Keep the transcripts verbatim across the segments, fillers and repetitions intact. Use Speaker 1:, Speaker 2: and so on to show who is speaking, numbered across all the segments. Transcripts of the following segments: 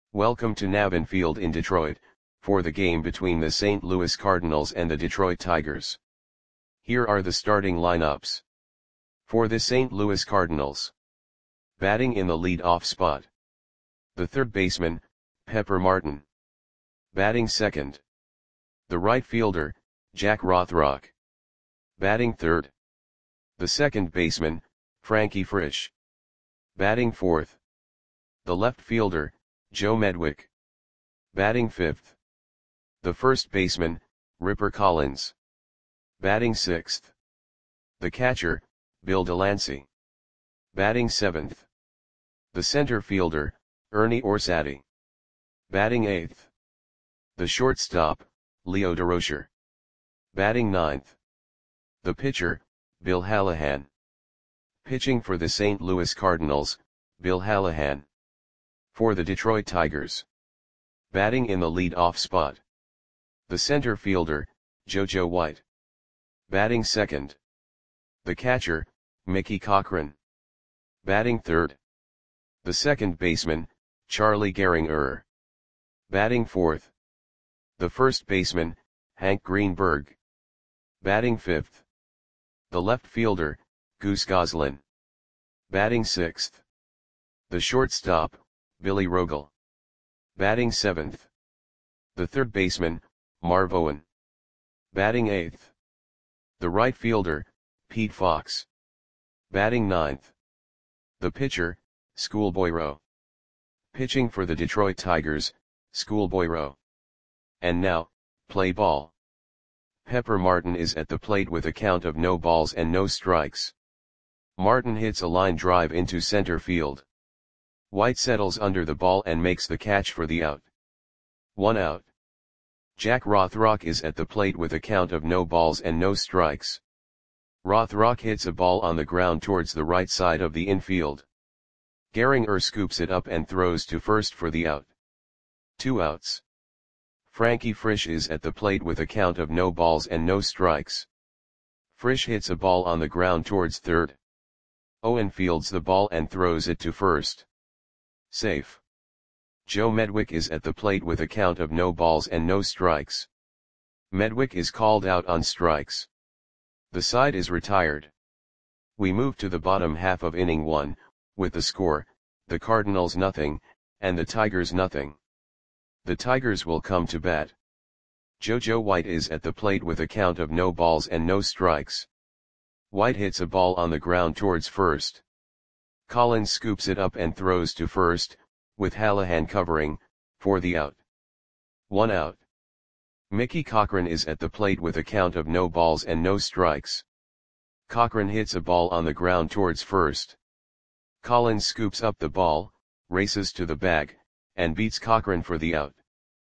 Speaker 1: Welcome to Navin Field in Detroit, for the game between the Saint Louis Cardinals and the Detroit Tigers. Here are the starting lineups. For the Saint Louis Cardinals. Batting in the lead-off spot. The third baseman, Pepper Martin. Batting second. The right fielder, Jack Rothrock. Batting third. The second baseman, Frankie Frisch. Batting fourth. The left fielder, Joe Medwick. Batting fifth. The first baseman, Ripper Collins. Batting sixth. The catcher, Bill Delancey. Batting seventh. The center fielder, Ernie Orsatti. Batting eighth. The shortstop, Leo Durocher. Batting ninth. The pitcher, Bill Hallahan. Pitching for the Saint Louis Cardinals, Bill Hallahan. For the Detroit Tigers. Batting in the lead-off spot. The center fielder, JoJo White. Batting second. The catcher, Mickey Cochrane. Batting third. The second baseman, Charlie Gehringer. Batting fourth. The first baseman, Hank Greenberg. Batting fifth. The left fielder, Goose Goslin. Batting sixth. The shortstop, Billy Rogel. Batting seventh. The third baseman, Marv Owen. Batting eighth. The right fielder, Pete Fox. Batting ninth. The pitcher, Schoolboy Rowe. Pitching for the Detroit Tigers, Schoolboy Rowe. And now, play ball. Pepper Martin is at the plate with a count of no balls and no strikes. Martin hits a line drive into center field. White settles under the ball and makes the catch for the out. One out. Jack Rothrock is at the plate with a count of no balls and no strikes. Rothrock hits a ball on the ground towards the right side of the infield. Gehringer scoops it up and throws to first for the out. Two outs. Frankie Frisch is at the plate with a count of no balls and no strikes. Frisch hits a ball on the ground towards third. Owen fields the ball and throws it to first. Safe. Joe Medwick is at the plate with a count of no balls and no strikes. Medwick is called out on strikes. The side is retired. We move to the bottom half of inning one, with the score, the Cardinals nothing, and the Tigers nothing. The Tigers will come to bat. JoJo White is at the plate with a count of no balls and no strikes. White hits a ball on the ground towards first. Collins scoops it up and throws to first, with Hallahan covering, for the out. One out. Mickey Cochrane is at the plate with a count of no balls and no strikes. Cochrane hits a ball on the ground towards first. Collins scoops up the ball, races to the bag, and beats Cochrane for the out.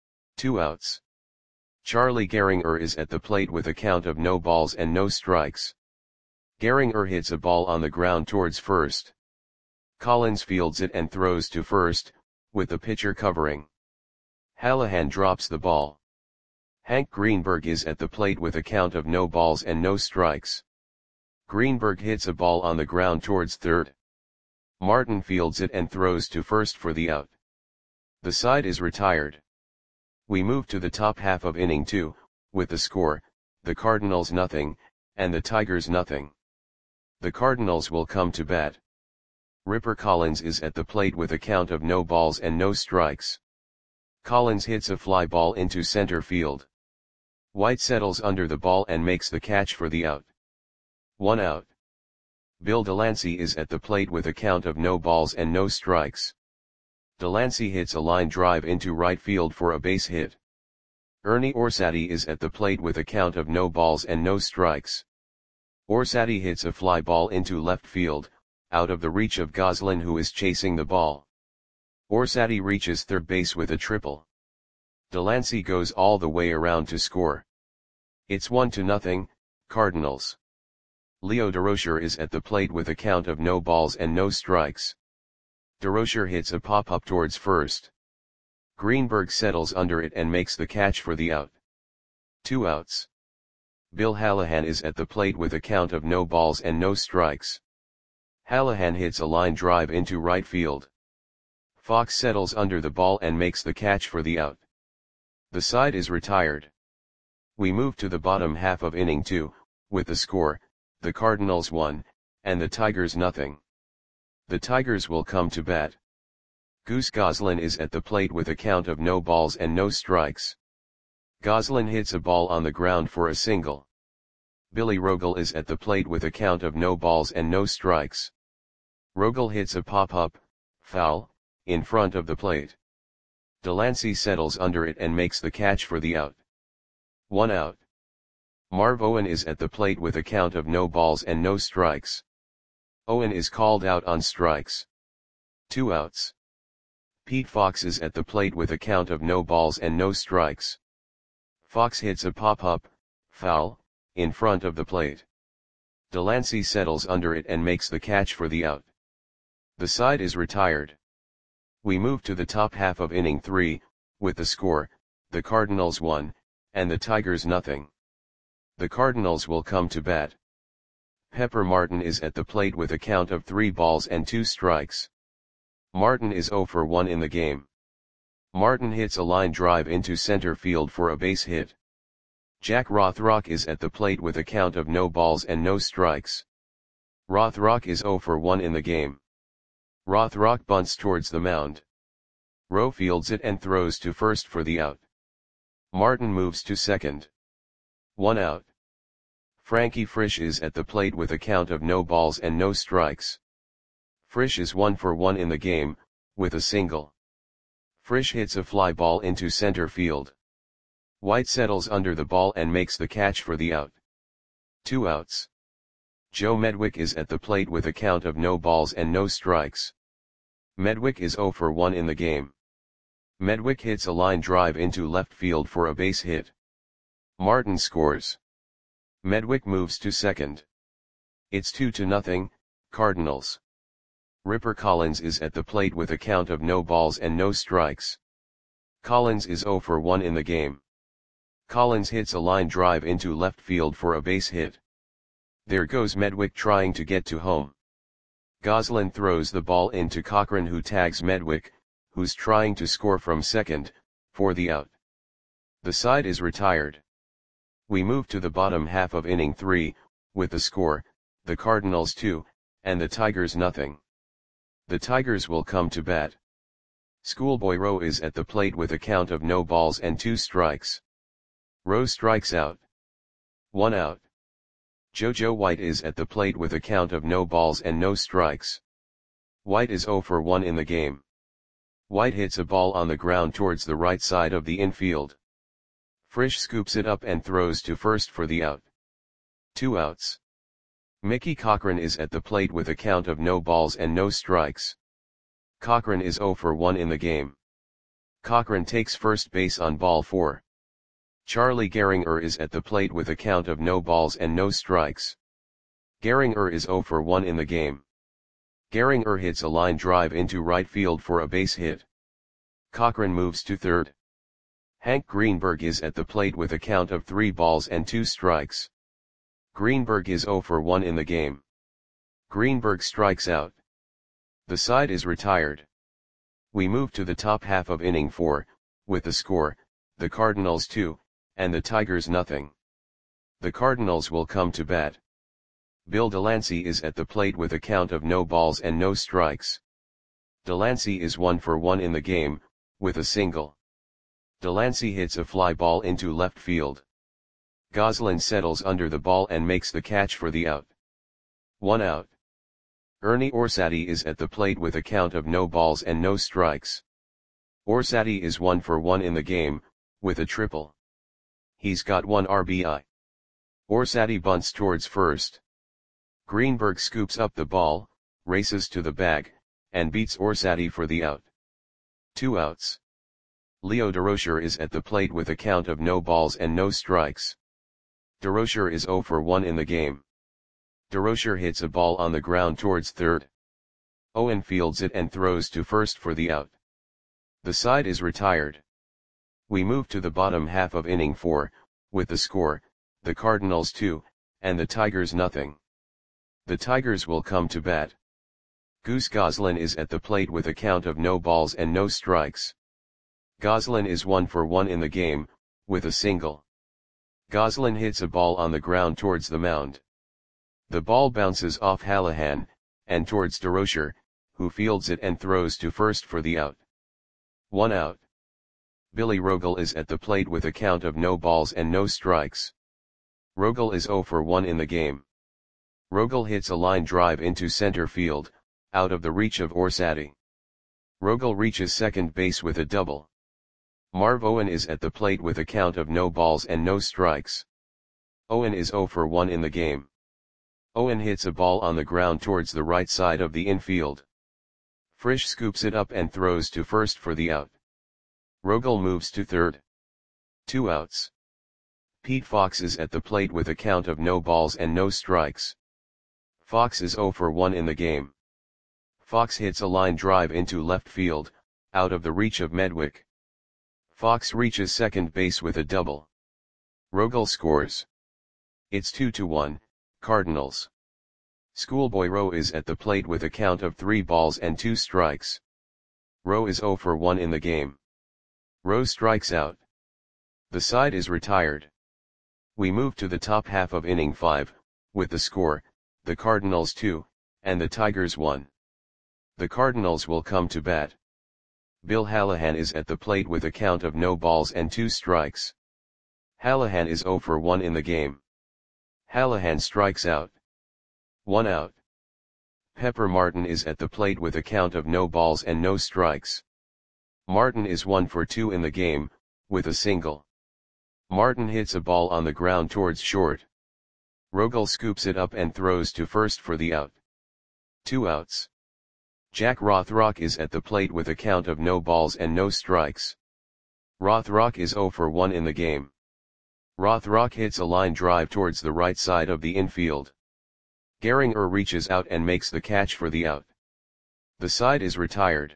Speaker 1: Two outs. Charlie Gehringer is at the plate with a count of no balls and no strikes. Gehringer hits a ball on the ground towards first. Collins fields it and throws to first, with the pitcher covering. Hallahan drops the ball. Hank Greenberg is at the plate with a count of no balls and no strikes. Greenberg hits a ball on the ground towards third. Martin fields it and throws to first for the out. The side is retired. We move to the top half of inning two, with the score, the Cardinals nothing, and the Tigers nothing. The Cardinals will come to bat. Ripper Collins is at the plate with a count of no balls and no strikes. Collins hits a fly ball into center field. White settles under the ball and makes the catch for the out. One out. Bill Delancey is at the plate with a count of no balls and no strikes. Delancey hits a line drive into right field for a base hit. Ernie Orsatti is at the plate with a count of no balls and no strikes. Orsatti hits a fly ball into left field, out of the reach of Goslin, who is chasing the ball. Orsatti reaches third base with a triple. Delancey goes all the way around to score. It's one to nothing, Cardinals. Leo Durocher is at the plate with a count of no balls and no strikes. Durocher hits a pop-up towards first. Greenberg settles under it and makes the catch for the out. Two outs. Bill Hallahan is at the plate with a count of no balls and no strikes. Hallahan hits a line drive into right field. Fox settles under the ball and makes the catch for the out. The side is retired. We move to the bottom half of inning two, with the score, the Cardinals one, and the Tigers nothing. The Tigers will come to bat. Goose Goslin is at the plate with a count of no balls and no strikes. Goslin hits a ball on the ground for a single. Billy Rogel is at the plate with a count of no balls and no strikes. Rogel hits a pop-up, foul, in front of the plate. Delancey settles under it and makes the catch for the out. One out. Marv Owen is at the plate with a count of no balls and no strikes. Owen is called out on strikes. Two outs. Pete Fox is at the plate with a count of no balls and no strikes. Fox hits a pop-up, foul, in front of the plate. Delancey settles under it and makes the catch for the out. The side is retired. We move to the top half of inning three, with the score, the Cardinals one, and the Tigers nothing. The Cardinals will come to bat. Pepper Martin is at the plate with a count of three balls and two strikes. Martin is oh for one in the game. Martin hits a line drive into center field for a base hit. Jack Rothrock is at the plate with a count of no balls and no strikes. Rothrock is oh for one in the game. Rothrock bunts towards the mound. Rowe fields it and throws to first for the out. Martin moves to second. One out. Frankie Frisch is at the plate with a count of no balls and no strikes. Frisch is one for one in the game, with a single. Frisch hits a fly ball into center field. White settles under the ball and makes the catch for the out. Two outs. Joe Medwick is at the plate with a count of no balls and no strikes. Medwick is oh for one in the game. Medwick hits a line drive into left field for a base hit. Martin scores. Medwick moves to second. It's two to nothing, Cardinals. Ripper Collins is at the plate with a count of no balls and no strikes. Collins is oh for one in the game. Collins hits a line drive into left field for a base hit. There goes Medwick trying to get to home. Goslin throws the ball into Cochran, who tags Medwick, who's trying to score from second, for the out. The side is retired. We move to the bottom half of inning three, with the score, the Cardinals two, and the Tigers nothing. The Tigers will come to bat. Schoolboy Rowe is at the plate with a count of no balls and two strikes. Rowe strikes out. One out. JoJo White is at the plate with a count of no balls and no strikes. White is oh for one in the game. White hits a ball on the ground towards the right side of the infield. Frisch scoops it up and throws to first for the out. Two outs. Mickey Cochran is at the plate with a count of no balls and no strikes. Cochran is oh for one in the game. Cochran takes first base on ball four. Charlie Gehringer is at the plate with a count of no balls and no strikes. Gehringer is oh for one in the game. Gehringer hits a line drive into right field for a base hit. Cochran moves to third. Hank Greenberg is at the plate with a count of three balls and two strikes. Greenberg is oh for one in the game. Greenberg strikes out. The side is retired. We move to the top half of inning four, with the score, the Cardinals two, and the Tigers nothing. The Cardinals will come to bat. Bill Delancey is at the plate with a count of no balls and no strikes. Delancey is one for one in the game, with a single. Delancey hits a fly ball into left field. Goslin settles under the ball and makes the catch for the out. One out. Ernie Orsatti is at the plate with a count of no balls and no strikes. Orsatti is one for one in the game, with a triple. He's got one R B I. Orsatti bunts towards first. Greenberg scoops up the ball, races to the bag, and beats Orsatti for the out. Two outs. Leo Durocher is at the plate with a count of no balls and no strikes. Durocher is oh for one in the game. Durocher hits a ball on the ground towards third. Owen fields it and throws to first for the out. The side is retired. We move to the bottom half of inning four, with the score, the Cardinals two, and the Tigers nothing. The Tigers will come to bat. Goose Goslin is at the plate with a count of no balls and no strikes. Goslin is one for one in the game, with a single. Goslin hits a ball on the ground towards the mound. The ball bounces off Hallahan, and towards DeRocher, who fields it and throws to first for the out. One out. Billy Rogel is at the plate with a count of no balls and no strikes. Rogel is zero for one in the game. Rogel hits a line drive into center field, out of the reach of Orsatti. Rogel reaches second base with a double. Marv Owen is at the plate with a count of no balls and no strikes. Owen is zero for one in the game. Owen hits a ball on the ground towards the right side of the infield. Frisch scoops it up and throws to first for the out. Rogel moves to third. Two outs. Pete Fox is at the plate with a count of no balls and no strikes. Fox is zero for one in the game. Fox hits a line drive into left field, out of the reach of Medwick. Fox reaches second base with a double. Rogel scores. It's two to one, Cardinals. Schoolboy Rowe is at the plate with a count of three balls and two strikes. Rowe is zero for one in the game. Rowe strikes out. The side is retired. We move to the top half of inning five, with the score, the Cardinals two, and the Tigers one. The Cardinals will come to bat. Bill Hallahan is at the plate with a count of no balls and two strikes. Hallahan is zero for one in the game. Hallahan strikes out. One out. Pepper Martin is at the plate with a count of no balls and no strikes. Martin is one for two in the game, with a single. Martin hits a ball on the ground towards short. Rogel scoops it up and throws to first for the out. Two outs. Jack Rothrock is at the plate with a count of no balls and no strikes. Rothrock is zero for one in the game. Rothrock hits a line drive towards the right side of the infield. Gehringer reaches out and makes the catch for the out. The side is retired.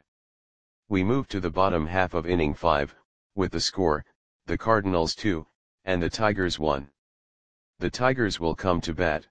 Speaker 1: We move to the bottom half of inning five, with the score, the Cardinals two, and the Tigers one. The Tigers will come to bat.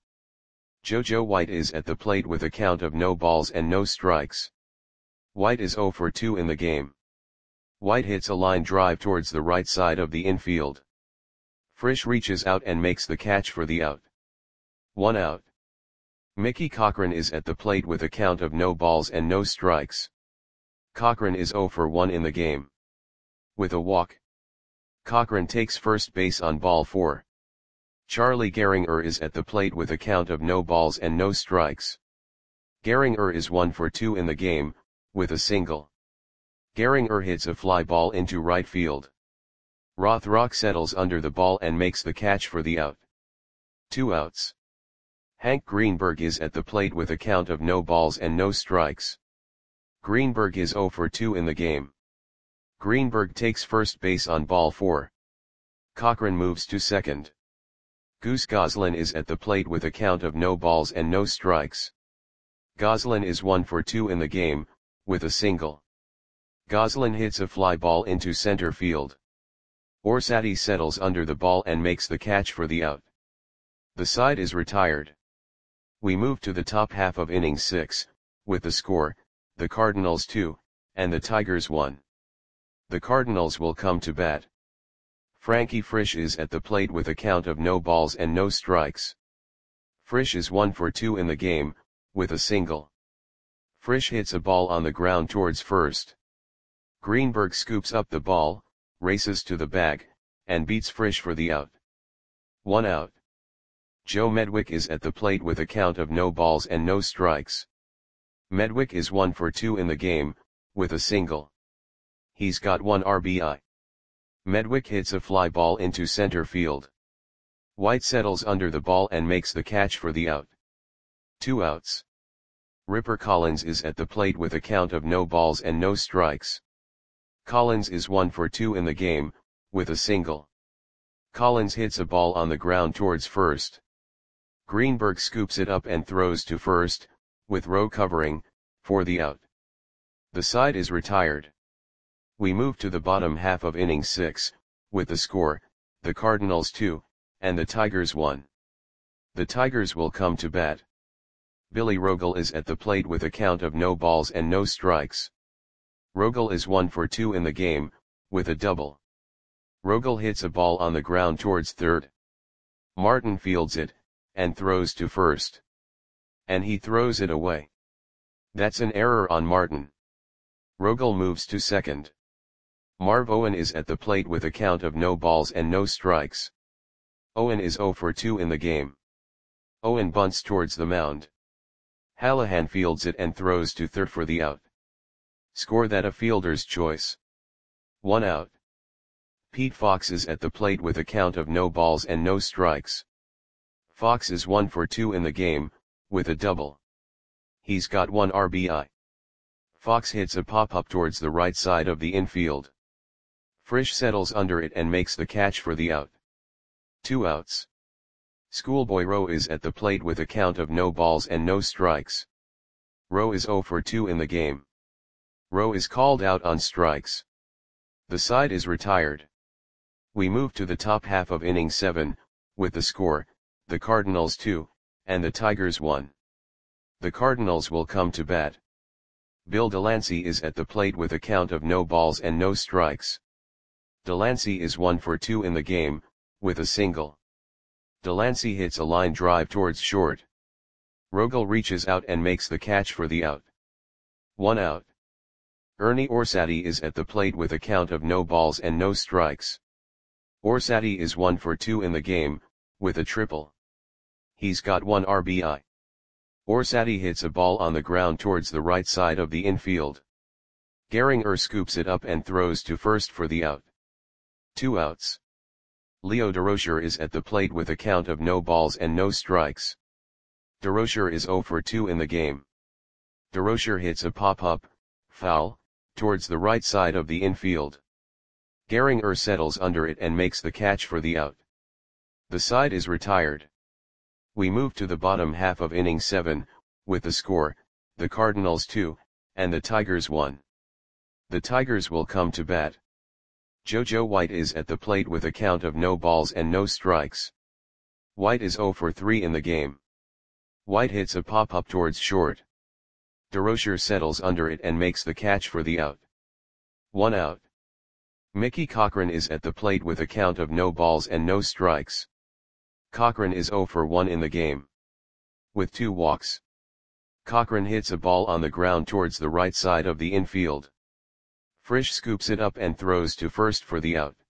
Speaker 1: JoJo White is at the plate with a count of no balls and no strikes. White is zero for two in the game. White hits a line drive towards the right side of the infield. Frisch reaches out and makes the catch for the out. One out. Mickey Cochran is at the plate with a count of no balls and no strikes. Cochran is zero for one in the game. With a walk. Cochran takes first base on ball four. Charlie Gehringer is at the plate with a count of no balls and no strikes. Gehringer is one for two in the game, with a single. Gehringer hits a fly ball into right field. Rothrock settles under the ball and makes the catch for the out. Two outs. Hank Greenberg is at the plate with a count of no balls and no strikes. Greenberg is zero for two in the game. Greenberg takes first base on ball four. Cochran moves to second. Goose Goslin is at the plate with a count of no balls and no strikes. Goslin is one for two in the game, with a single. Goslin hits a fly ball into center field. Orsatti settles under the ball and makes the catch for the out. The side is retired. We move to the top half of inning six, with the score, the Cardinals two, and the Tigers one. The Cardinals will come to bat. Frankie Frisch is at the plate with a count of no balls and no strikes. Frisch is one for two in the game, with a single. Frisch hits a ball on the ground towards first. Greenberg scoops up the ball, races to the bag, and beats Frisch for the out. One out. Joe Medwick is at the plate with a count of no balls and no strikes. Medwick is one for two in the game, with a single. He's got one R B I. Medwick hits a fly ball into center field. White settles under the ball and makes the catch for the out. Two outs. Ripper Collins is at the plate with a count of no balls and no strikes. Collins is one for two in the game, with a single. Collins hits a ball on the ground towards first. Greenberg scoops it up and throws to first, with Rowe covering, for the out. The side is retired. We move to the bottom half of inning six, with the score, the Cardinals two, and the Tigers one. The Tigers will come to bat. Billy Rogel is at the plate with a count of no balls and no strikes. Rogel is one for two in the game, with a double. Rogel hits a ball on the ground towards third. Martin fields it, and throws to first. And he throws it away. That's an error on Martin. Rogel moves to second. Marv Owen is at the plate with a count of no balls and no strikes. Owen is zero for two in the game. Owen bunts towards the mound. Hallahan fields it and throws to third for the out. Score that a fielder's choice. One out. Pete Fox is at the plate with a count of no balls and no strikes. Fox is one for two in the game, with a double. He's got one R B I. Fox hits a pop-up towards the right side of the infield. Frisch settles under it and makes the catch for the out. Two outs. Schoolboy Rowe is at the plate with a count of no balls and no strikes. Rowe is zero for two in the game. Rowe is called out on strikes. The side is retired. We move to the top half of inning seven, with the score, the Cardinals two, and the Tigers one. The Cardinals will come to bat. Bill Delancey is at the plate with a count of no balls and no strikes. Delancey is one for two in the game, with a single. Delancey hits a line drive towards short. Rogel reaches out and makes the catch for the out. One out. Ernie Orsatti is at the plate with a count of no balls and no strikes. Orsatti is one for two in the game, with a triple. He's got one R B I. Orsatti hits a ball on the ground towards the right side of the infield. Gehringer scoops it up and throws to first for the out. Two outs. Leo Durocher is at the plate with a count of no balls and no strikes. Durocher is zero for two in the game. Durocher hits a pop-up, foul, towards the right side of the infield. Gehringer settles under it and makes the catch for the out. The side is retired. We move to the bottom half of inning seven, with the score, the Cardinals two, and the Tigers one. The Tigers will come to bat. JoJo White is at the plate with a count of no balls and no strikes. White is zero for three in the game. White hits a pop-up towards short. Durocher settles under it and makes the catch for the out. One out. Mickey Cochrane is at the plate with a count of no balls and no strikes. Cochrane is zero for one in the game. With two walks. Cochrane hits a ball on the ground towards the right side of the infield. Frisch scoops it up and throws to first for the out.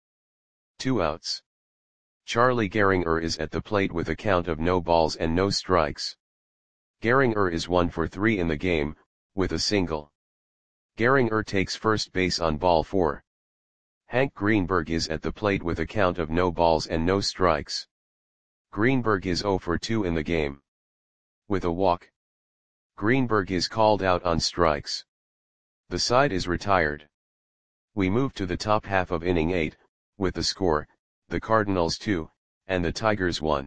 Speaker 1: Two outs. Charlie Gehringer is at the plate with a count of no balls and no strikes. Gehringer is one for three in the game, with a single. Gehringer takes first base on ball four. Hank Greenberg is at the plate with a count of no balls and no strikes. Greenberg is zero for two in the game. With a walk. Greenberg is called out on strikes. The side is retired. We move to the top half of inning eight, with the score, the Cardinals two, and the Tigers one.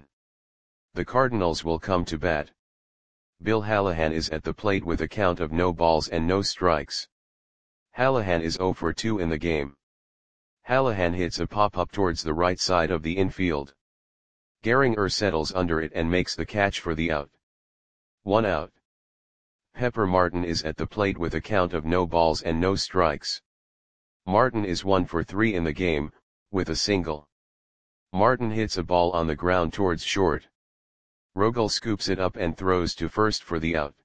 Speaker 1: The Cardinals will come to bat. Bill Hallahan is at the plate with a count of no balls and no strikes. Hallahan is zero for two in the game. Hallahan hits a pop-up towards the right side of the infield. Gehringer settles under it and makes the catch for the out. One out. Pepper Martin is at the plate with a count of no balls and no strikes. Martin is one for three in the game, with a single. Martin hits a ball on the ground towards short. Rogel scoops it up and throws to first for the out.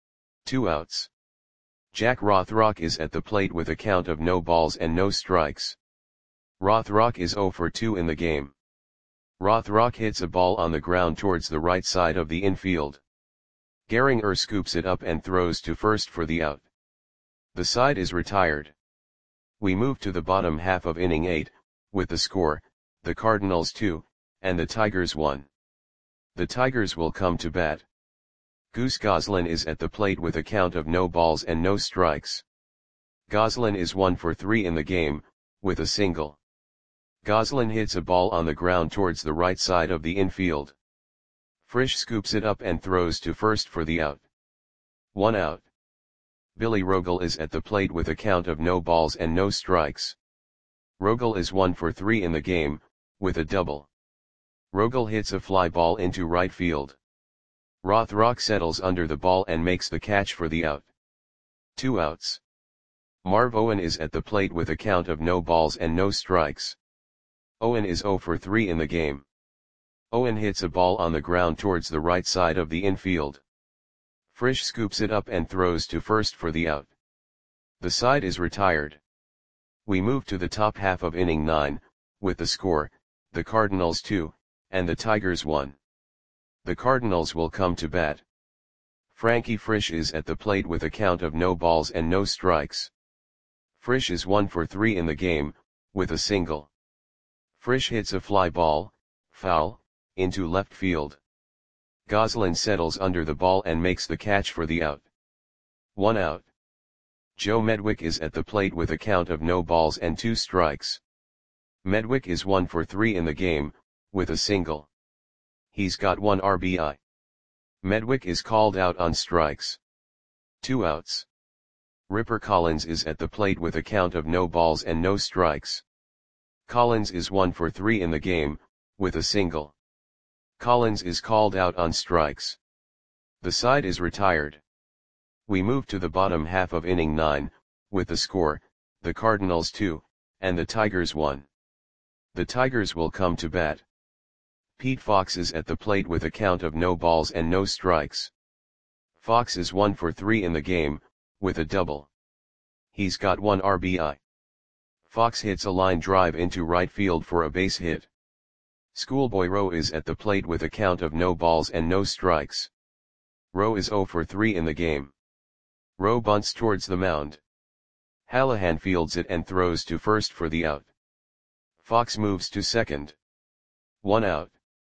Speaker 1: Two outs. Jack Rothrock is at the plate with a count of no balls and no strikes. Rothrock is zero for two in the game. Rothrock hits a ball on the ground towards the right side of the infield. Gehringer scoops it up and throws to first for the out. The side is retired. We move to the bottom half of inning eight, with the score, the Cardinals two, and the Tigers one. The Tigers will come to bat. Goose Goslin is at the plate with a count of no balls and no strikes. Goslin is one for three in the game, with a single. Goslin hits a ball on the ground towards the right side of the infield. Frisch scoops it up and throws to first for the out. One out. Billy Rogel is at the plate with a count of no balls and no strikes. Rogel is one for three in the game, with a double. Rogel hits a fly ball into right field. Rothrock settles under the ball and makes the catch for the out. Two outs. Marv Owen is at the plate with a count of no balls and no strikes. Owen is zero for three in the game. Owen hits a ball on the ground towards the right side of the infield. Frisch scoops it up and throws to first for the out. The side is retired. We move to the top half of inning nine, with the score, the Cardinals two, and the Tigers one. The Cardinals will come to bat. Frankie Frisch is at the plate with a count of no balls and no strikes. Frisch is one for three in the game, with a single. Frisch hits a fly ball, foul, into left field. Goslin settles under the ball and makes the catch for the out. One out. Joe Medwick is at the plate with a count of no balls and two strikes. Medwick is one for three in the game, with a single. He's got one R B I. Medwick is called out on strikes. Two outs. Ripper Collins is at the plate with a count of no balls and no strikes. Collins is one for three in the game, with a single. Collins is called out on strikes. The side is retired. We move to the bottom half of inning nine, with the score, the Cardinals two, and the Tigers one. The Tigers will come to bat. Pete Fox is at the plate with a count of no balls and no strikes. Fox is one for three in the game, with a double. He's got one R B I. Fox hits a line drive into right field for a base hit. Schoolboy Rowe is at the plate with a count of no balls and no strikes. Rowe is zero for three in the game. Rowe bunts towards the mound. Hallahan fields it and throws to first for the out. Fox moves to second. One out.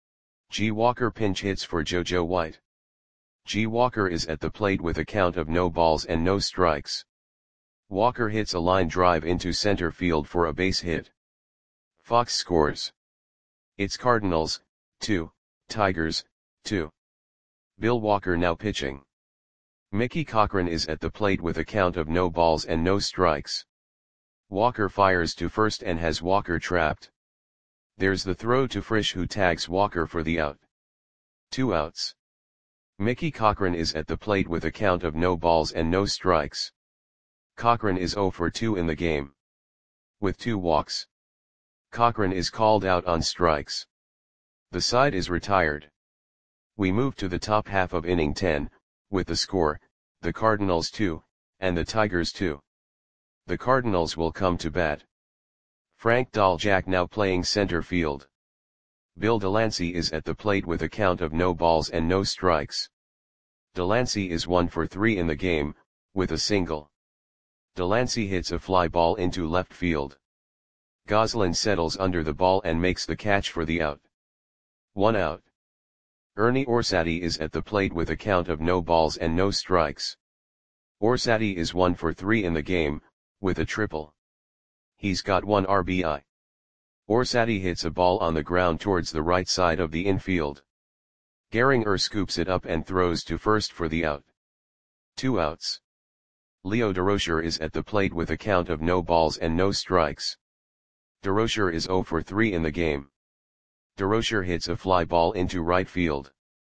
Speaker 1: G. Walker pinch hits for JoJo White. G. Walker is at the plate with a count of no balls and no strikes. Walker hits a line drive into center field for a base hit. Fox scores. It's Cardinals, two, Tigers, two. Bill Walker now pitching. Mickey Cochran is at the plate with a count of no balls and no strikes. Walker fires to first and has Walker trapped. There's the throw to Frisch, who tags Walker for the out. Two outs. Mickey Cochran is at the plate with a count of no balls and no strikes. Cochran is zero for two in the game. With two walks. Cochran is called out on strikes. The side is retired. We move to the top half of inning ten, with the score, the Cardinals two, and the Tigers two. The Cardinals will come to bat. Frank Daljak now playing center field. Bill Delancey is at the plate with a count of no balls and no strikes. Delancey is one for three in the game, with a single. Delancey hits a fly ball into left field. Goslin settles under the ball and makes the catch for the out. One out. Ernie Orsatti is at the plate with a count of no balls and no strikes. Orsatti is one for three in the game, with a triple. He's got one R B I. Orsatti hits a ball on the ground towards the right side of the infield. Gehringer scoops it up and throws to first for the out. Two outs. Leo Durocher is at the plate with a count of no balls and no strikes. Durocher is zero for three in the game. Durocher hits a fly ball into right field.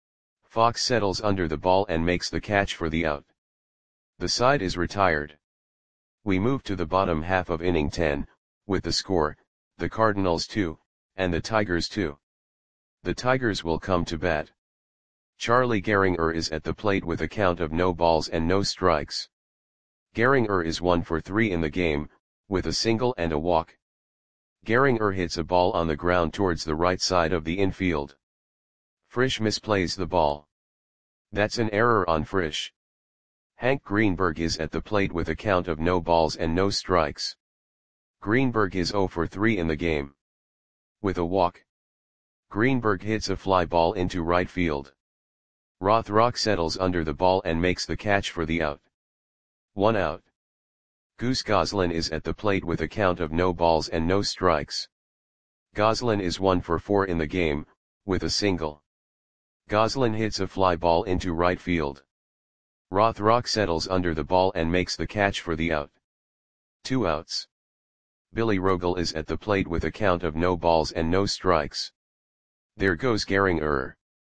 Speaker 1: Fox settles under the ball and makes the catch for the out. The side is retired. We move to the bottom half of inning ten, with the score, the Cardinals two, and the Tigers two. The Tigers will come to bat. Charlie Gehringer is at the plate with a count of no balls and no strikes. Gehringer is one for three in the game, with a single and a walk. Gehringer hits a ball on the ground towards the right side of the infield. Frisch misplays the ball. That's an error on Frisch. Hank Greenberg is at the plate with a count of no balls and no strikes. Greenberg is zero for three in the game. With a walk. Greenberg hits a fly ball into right field. Rothrock settles under the ball and makes the catch for the out. One out. Goose Goslin is at the plate with a count of no balls and no strikes. Goslin is one for four in the game, with a single. Goslin hits a fly ball into right field. Rothrock settles under the ball and makes the catch for the out. Two outs. Billy Rogel is at the plate with a count of no balls and no strikes. There goes Gehringer.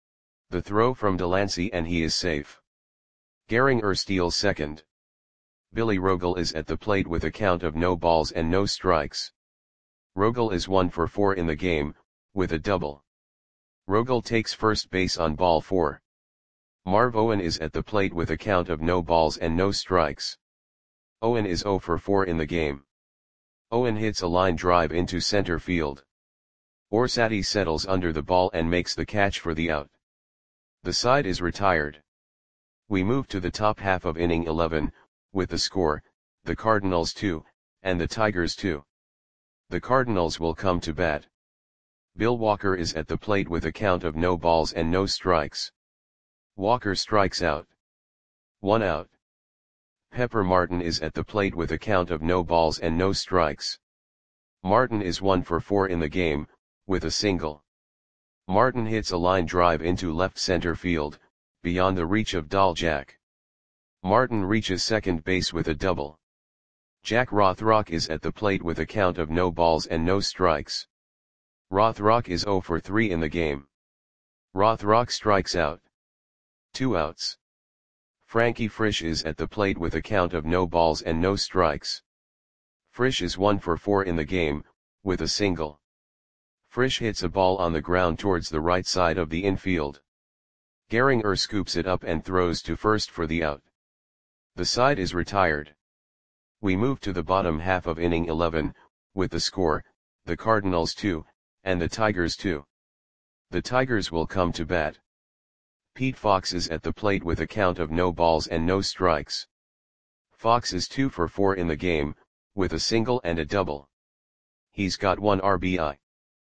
Speaker 1: The throw from Delancey and he is safe. Gehringer steals second. Billy Rogel is at the plate with a count of no balls and no strikes. Rogel is one for four in the game, with a double. Rogel takes first base on ball four. Marv Owen is at the plate with a count of no balls and no strikes. Owen is zero for four in the game. Owen hits a line drive into center field. Orsatti settles under the ball and makes the catch for the out. The side is retired. We move to the top half of inning eleven, with the score, the Cardinals two, and the Tigers two. The Cardinals will come to bat. Bill Walker is at the plate with a count of no balls and no strikes. Walker strikes out. One out. Pepper Martin is at the plate with a count of no balls and no strikes. Martin is one for four in the game, with a single. Martin hits a line drive into left center field, beyond the reach of Dahljack. Martin reaches second base with a double. Jack Rothrock is at the plate with a count of no balls and no strikes. Rothrock is zero for three in the game. Rothrock strikes out. Two outs. Frankie Frisch is at the plate with a count of no balls and no strikes. Frisch is one for four in the game, with a single. Frisch hits a ball on the ground towards the right side of the infield. Gehringer scoops it up and throws to first for the out. The side is retired. We move to the bottom half of inning eleven, with the score, the Cardinals two, and the Tigers two. The Tigers will come to bat. Pete Fox is at the plate with a count of no balls and no strikes. Fox is two for four in the game, with a single and a double. He's got one R B I.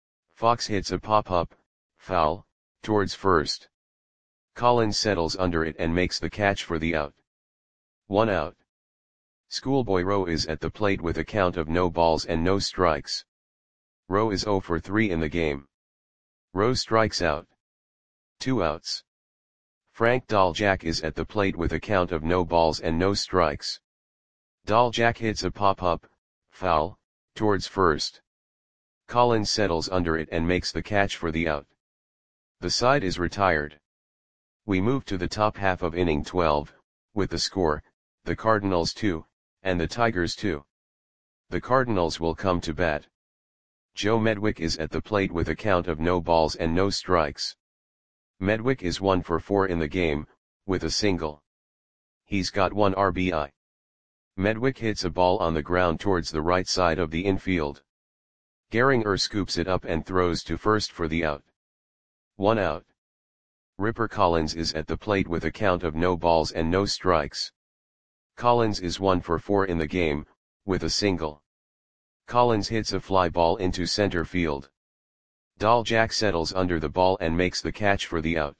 Speaker 1: Fox hits a pop-up, foul, towards first. Collins settles under it and makes the catch for the out. One out. Schoolboy Rowe is at the plate with a count of no balls and no strikes. Rowe is zero for three in the game. Rowe strikes out. Two outs. Frank Dahljack is at the plate with a count of no balls and no strikes. Dahljack hits a pop-up, foul, towards first. Collins settles under it and makes the catch for the out. The side is retired. We move to the top half of inning twelve, with the score, the Cardinals two, and the Tigers two. The Cardinals will come to bat. Joe Medwick is at the plate with a count of no balls and no strikes. Medwick is one for four in the game, with a single. He's got one R B I. Medwick hits a ball on the ground towards the right side of the infield. Gehringer scoops it up and throws to first for the out. One out. Ripper Collins is at the plate with a count of no balls and no strikes. Collins is one for four in the game, with a single. Collins hits a fly ball into center field. Dahljack settles under the ball and makes the catch for the out.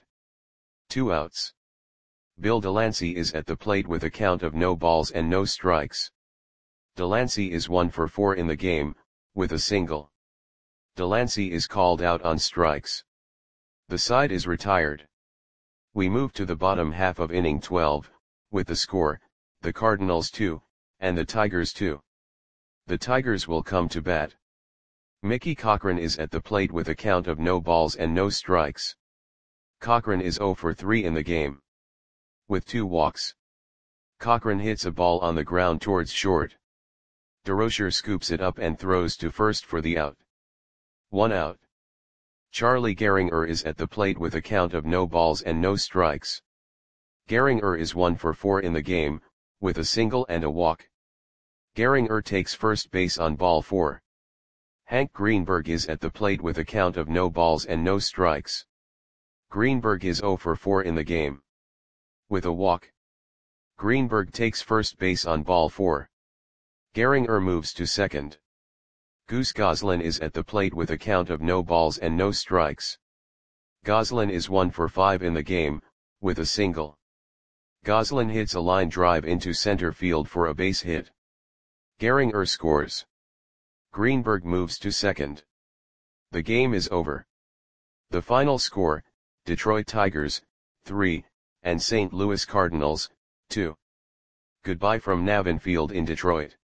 Speaker 1: Two outs. Bill Delancey is at the plate with a count of no balls and no strikes. Delancey is one for four in the game, with a single. Delancey is called out on strikes. The side is retired. We move to the bottom half of inning twelve, with the score, the Cardinals two, and the Tigers two. The Tigers will come to bat. Mickey Cochran is at the plate with a count of no balls and no strikes. Cochran is zero for three in the game. With two walks. Cochran hits a ball on the ground towards short. DeRocher scoops it up and throws to first for the out. One out. Charlie Gehringer is at the plate with a count of no balls and no strikes. Gehringer is one for four in the game, with a single and a walk. Gehringer takes first base on ball four. Hank Greenberg is at the plate with a count of no balls and no strikes. Greenberg is zero for four in the game. With a walk. Greenberg takes first base on ball four. Gehringer moves to second. Goose Goslin is at the plate with a count of no balls and no strikes. Goslin is one for five in the game, with a single. Goslin hits a line drive into center field for a base hit. Gehringer scores. Greenberg moves to second. The game is over. The final score, Detroit Tigers, three, and Saint Louis Cardinals, two. Goodbye from Navin Field in Detroit.